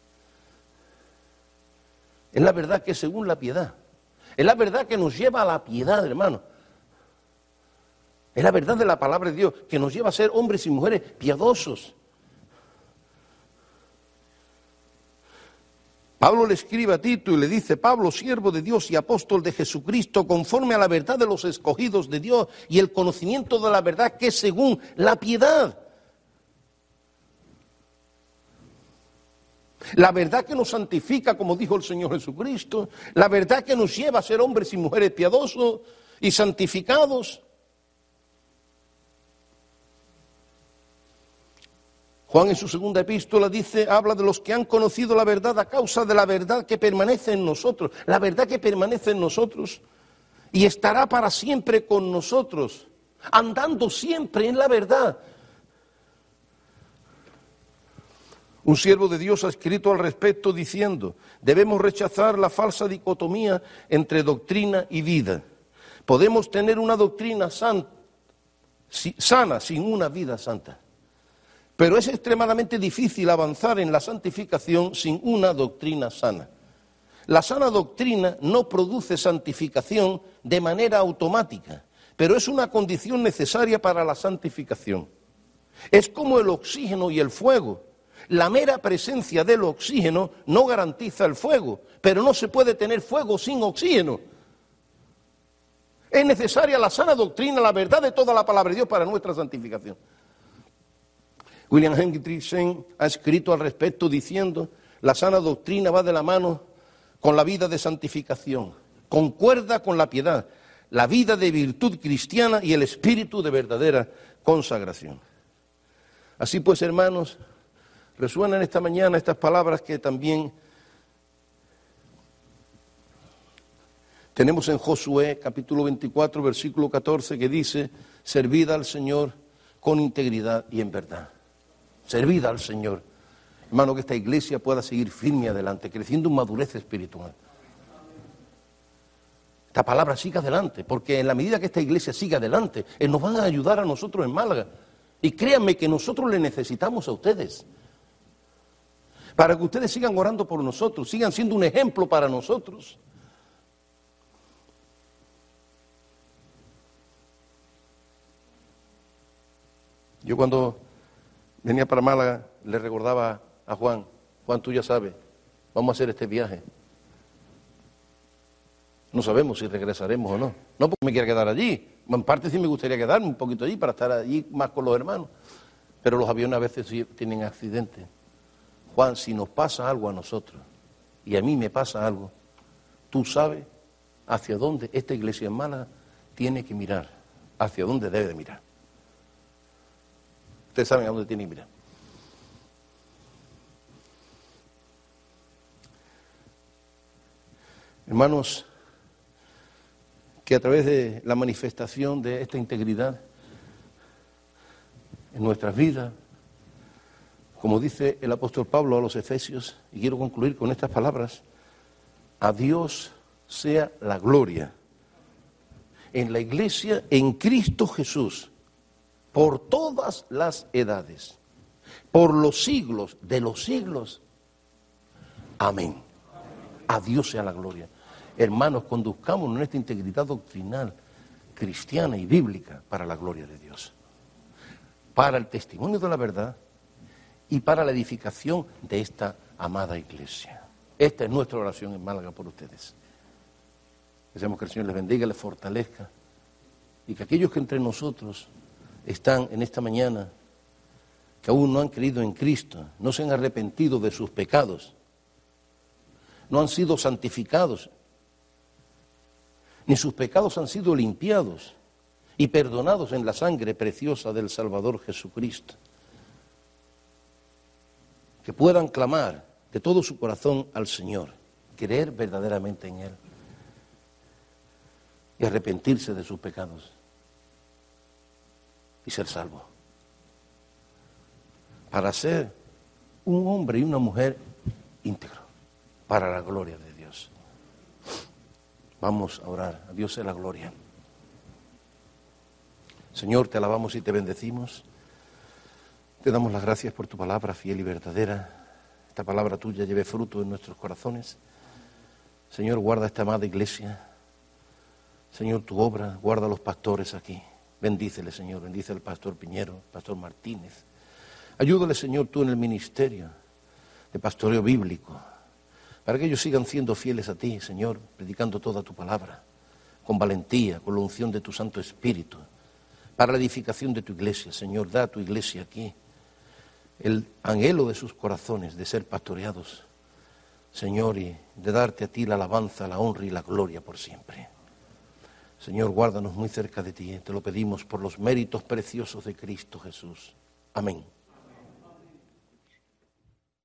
Es la verdad que es según la piedad. Es la verdad que nos lleva a la piedad, hermano. Es la verdad de la palabra de Dios que nos lleva a ser hombres y mujeres piadosos. Pablo le escribe a Tito y le dice: Pablo, siervo de Dios y apóstol de Jesucristo, conforme a la verdad de los escogidos de Dios y el conocimiento de la verdad que es según la piedad. La verdad que nos santifica, como dijo el Señor Jesucristo, la verdad que nos lleva a ser hombres y mujeres piadosos y santificados. Juan en su segunda epístola dice, habla de los que han conocido la verdad a causa de la verdad que permanece en nosotros, la verdad que permanece en nosotros y estará para siempre con nosotros, andando siempre en la verdad. Un siervo de Dios ha escrito al respecto diciendo, debemos rechazar la falsa dicotomía entre doctrina y vida. Podemos tener una doctrina san, si, sana sin una vida santa. Pero es extremadamente difícil avanzar en la santificación sin una doctrina sana. La sana doctrina no produce santificación de manera automática, pero es una condición necesaria para la santificación. Es como el oxígeno y el fuego. La mera presencia del oxígeno no garantiza el fuego, pero no se puede tener fuego sin oxígeno. Es necesaria la sana doctrina, la verdad de toda la palabra de Dios para nuestra santificación. William Henry Sheen ha escrito al respecto diciendo: la sana doctrina va de la mano con la vida de santificación, concuerda con la piedad, la vida de virtud cristiana y el espíritu de verdadera consagración. Así pues, hermanos, resuenan esta mañana estas palabras que también tenemos en Josué, capítulo veinticuatro, versículo catorce, que dice: servid al Señor con integridad y en verdad. Servid al Señor. Hermano, que esta iglesia pueda seguir firme adelante, creciendo en madurez espiritual. Esta palabra siga adelante, porque en la medida que esta iglesia siga adelante, Él nos va a ayudar a nosotros en Málaga. Y créanme que nosotros le necesitamos a ustedes, para que ustedes sigan orando por nosotros, sigan siendo un ejemplo para nosotros. Yo cuando venía para Málaga le recordaba a Juan: Juan, tú ya sabes, vamos a hacer este viaje. No sabemos si regresaremos o no. No porque me quiera quedar allí. En parte sí me gustaría quedarme un poquito allí para estar allí más con los hermanos. Pero los aviones a veces sí tienen accidentes. Juan, si nos pasa algo a nosotros y a mí me pasa algo, tú sabes hacia dónde esta iglesia en Málaga tiene que mirar, hacia dónde debe de mirar. Ustedes saben a dónde tiene que mirar. Hermanos, que a través de la manifestación de esta integridad en nuestras vidas, como dice el apóstol Pablo a los Efesios, y quiero concluir con estas palabras: a Dios sea la gloria en la iglesia, en Cristo Jesús, por todas las edades, por los siglos de los siglos. Amén. A Dios sea la gloria. Hermanos, conduzcámonos en esta integridad doctrinal, cristiana y bíblica, para la gloria de Dios, para el testimonio de la verdad y para la edificación de esta amada iglesia. Esta es nuestra oración en Málaga por ustedes. Deseamos que el Señor les bendiga, les fortalezca, y que aquellos que entre nosotros están en esta mañana, que aún no han creído en Cristo, no se han arrepentido de sus pecados, no han sido santificados, ni sus pecados han sido limpiados y perdonados en la sangre preciosa del Salvador Jesucristo, que puedan clamar de todo su corazón al Señor, creer verdaderamente en Él y arrepentirse de sus pecados y ser salvos, para ser un hombre y una mujer íntegro, para la gloria de Dios. Vamos a orar. A Dios sea la gloria. Señor, te alabamos y te bendecimos. Te damos las gracias por tu palabra fiel y verdadera. Esta palabra tuya lleve fruto en nuestros corazones. Señor, guarda esta amada iglesia. Señor, tu obra, guarda a los pastores aquí. Bendícele, Señor, bendice al pastor Piñero, pastor Martínez. Ayúdale, Señor, tú en el ministerio de pastoreo bíblico, para que ellos sigan siendo fieles a ti, Señor, predicando toda tu palabra, con valentía, con la unción de tu Santo Espíritu, para la edificación de tu iglesia. Señor, da a tu iglesia aquí el anhelo de sus corazones de ser pastoreados, Señor, y de darte a ti la alabanza, la honra y la gloria por siempre. Señor, guárdanos muy cerca de ti, te lo pedimos por los méritos preciosos de Cristo Jesús. Amén.